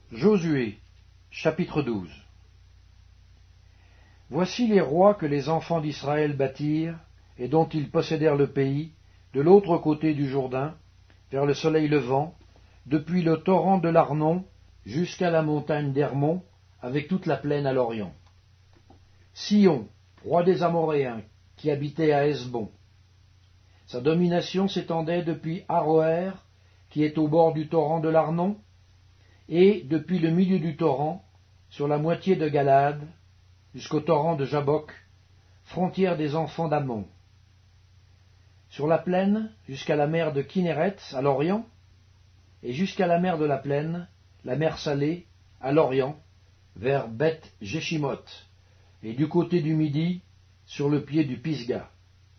Josué, chapitre 12. Voici les rois que les enfants d'Israël bâtirent, et dont ils possédèrent le pays, de l'autre côté du Jourdain, vers le soleil levant, depuis le torrent de l'Arnon jusqu'à la montagne d'Hermon, avec toute la plaine à l'orient. Sihon, roi des Amoréens, qui habitait à Hesbon. Sa domination s'étendait depuis Aroër, qui est au bord du torrent de l'Arnon, et depuis le milieu du torrent, sur la moitié de Galaad, jusqu'au torrent de Jabbok, frontière des enfants d'Ammon. Sur la plaine, jusqu'à la mer de Kinneret, à l'orient, et jusqu'à la mer de la plaine, la mer Salée, à l'orient, vers Beth Jeshimoth, et du côté du midi, sur le pied du Pisga.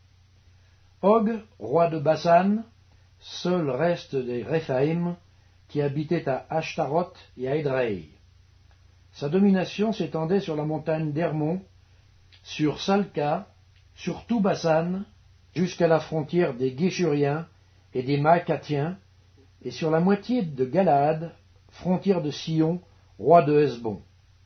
Og, roi de Basan, seul reste des Réphaïm, qui habitait à Ashtaroth et à Édrei. Sa domination s'étendait sur la montagne d'Hermon, sur Salca, sur tout Basan, jusqu'à la frontière des Guéshuriens et des Maacathiens, et sur la moitié de Galaad, frontière de Sihon, roi de Hesbon.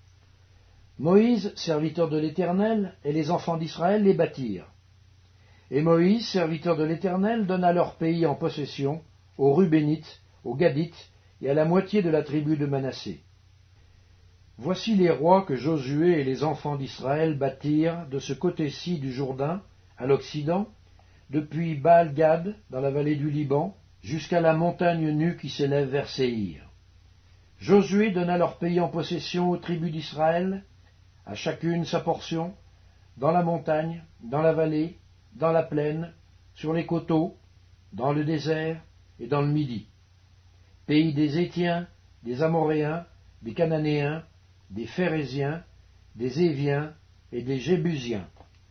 Moïse, serviteur de l'Éternel, et les enfants d'Israël les bâtirent. Et Moïse, serviteur de l'Éternel, donna leur pays en possession aux Rubénites, aux Gadites et à la moitié de la tribu de Manassé. Voici les rois que Josué et les enfants d'Israël bâtirent de ce côté-ci du Jourdain, à l'occident, depuis Baal-Gad, dans la vallée du Liban, jusqu'à la montagne nue qui s'élève vers Séhir. Josué donna leur pays en possession aux tribus d'Israël, à chacune sa portion, dans la montagne, dans la vallée, dans la plaine, sur les coteaux, dans le désert et dans le Midi. Pays des Hétiens, des Amoréens, des Cananéens, des Phéréziens, des Éviens et des Jébusiens.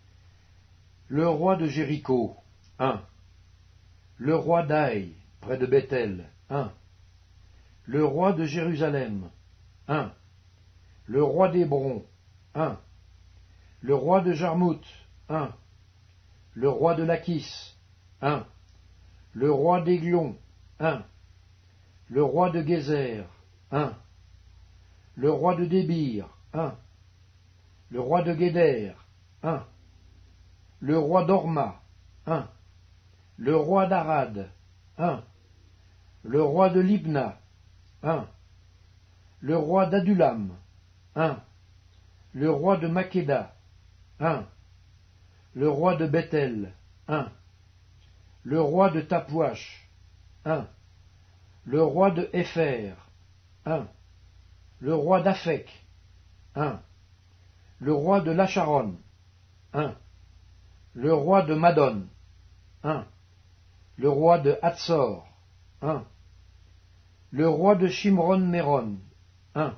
Le roi de Jéricho, 1. Le roi d'Aï, près de Bethel, 1. Le roi de Jérusalem, 1. Le roi d'Hébron, 1. Le roi de Jarmuth, 1. Le roi de Lachis, 1. Le roi d'Églon, 1. Le roi de Gézer, 1. Le roi de Débir, 1. Le roi de Guéder, 1. Le roi d'Orma, 1. Le roi d'Arad, 1. Le roi de Libna, 1. Le roi d'Adulam, 1. Le roi de Makeda, 1. Le roi de Bethel, 1. Le roi de Tapouach, 1. Le roi de Hépher, 1. Le roi d'Aphek, 1. Le roi de Lacharon, 1. Le roi de Madon, 1. Le roi de Hatzor, 1. Le roi de Shimron-Méron, 1.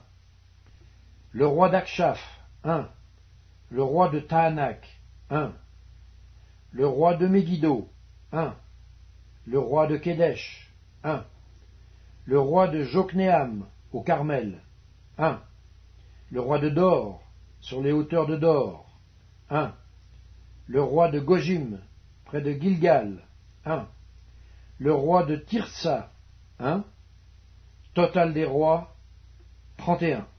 Le roi d'Akshaph, 1. Le roi de Tahanak, 1. Le roi de Megiddo, 1. Le roi de Kédesh, 1. Le roi de Joknéam, au Carmel, 1. Le roi de Dor, sur les hauteurs de Dor, 1. Le roi de Gojim, près de Gilgal, 1. Le roi de Tirsa, 1. Total des rois, 31.